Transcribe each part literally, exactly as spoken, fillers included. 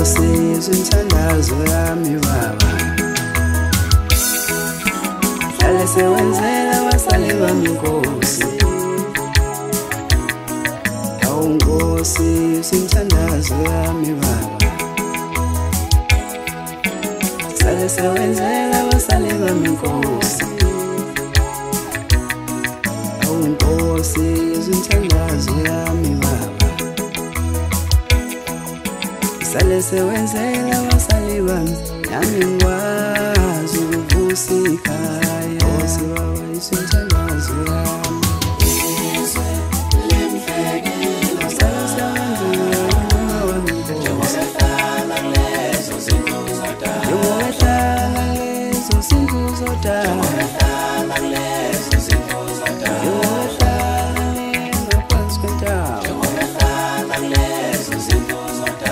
Izintandazo yami baba, hlale sewenzela abasale bami Nkosi. Awu Nkosi, izintandazo yami baba, hlale sewenzela abasale bami Nkosi. Awu Nkosi, izintandazo yami baba, sale sewenzela abasali bami, nami ngikwazi ukuvusa ikhaya. Nkosi baba, izintandazo yami, izwe limhlekile, sale sewenzela umama wami Nkosi. Njengobehlala kulezo zindlu zodaba, njengobehlala kulezo zindlu zodaba, njengobehlala kulezo zindlu zodaba, njengobehlala ngaphansi kwentaba, njengobehlala kulezo zindlu zodaba.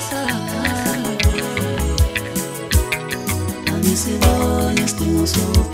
Ngisibone isidingo sokuphila